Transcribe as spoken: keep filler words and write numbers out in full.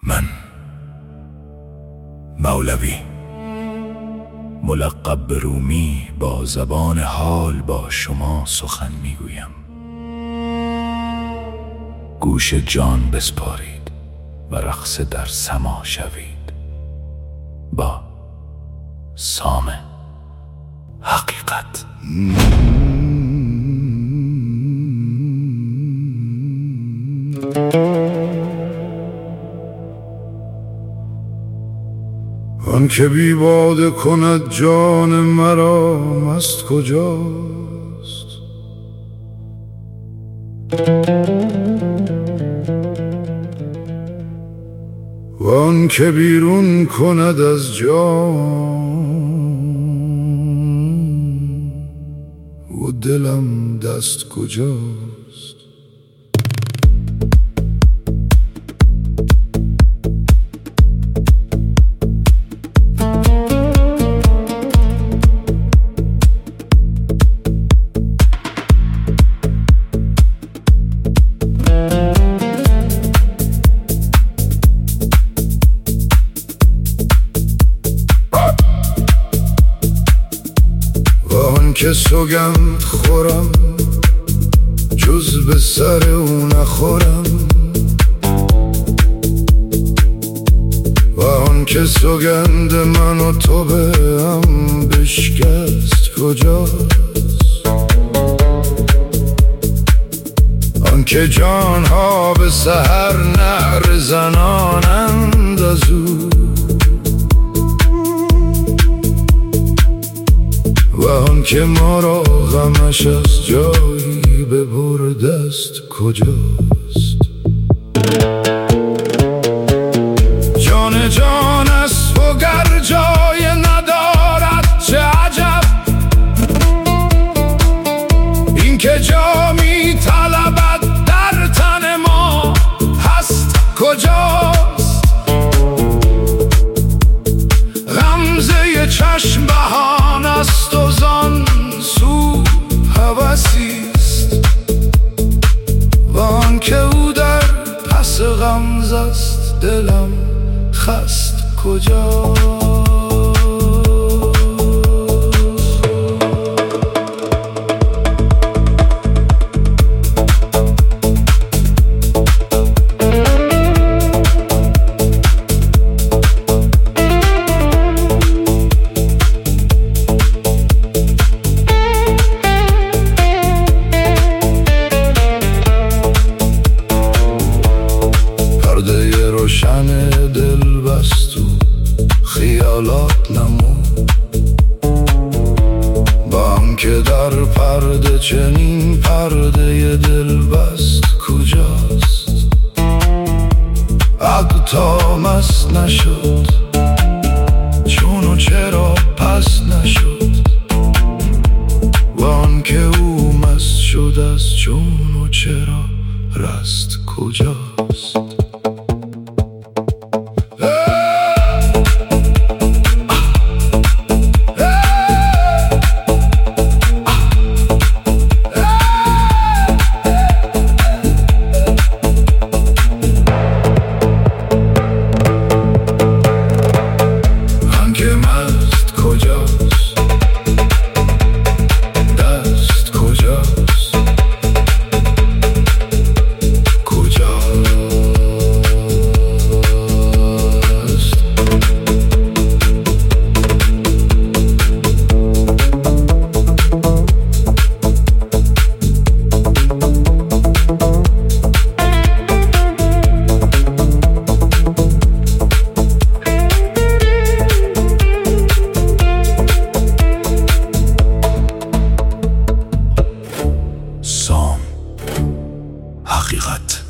من مولوی ملقب به رومی با زبان حال با شما سخن میگویم. گوش جان بسپارید و رقص در سما شوید با سام حقیقت. آن که بی باده کند جان مرا مست کجاست؟ و آن که بیرون کند از جان و دلم دست کجاست؟ که سوگند خورم جز به سر او نخورم، و آن که سوگند من و تو به هم بشکست کجاست؟ آن که جانها به سحر نعره زنانند از او، و آن که ما را غمش از جایی ببرده است کجاست؟ جان جان است و گر جای ندارد چه عجب، این که جا می طلبد در تن ما هست کجاست؟ غمزه چشم بهان است و زان سو هوسیست، و آن که او در پس غمزه است دلم خست کجاست؟ روشن دل بست و خیالات نمود، با هم که در پرده چنین پرده دل بست کجاست؟ عقل تا مست نشد چون و چرا پس نشد، و آن که او مست شد از چون و چرا رست کجاست؟ سام حقیقت.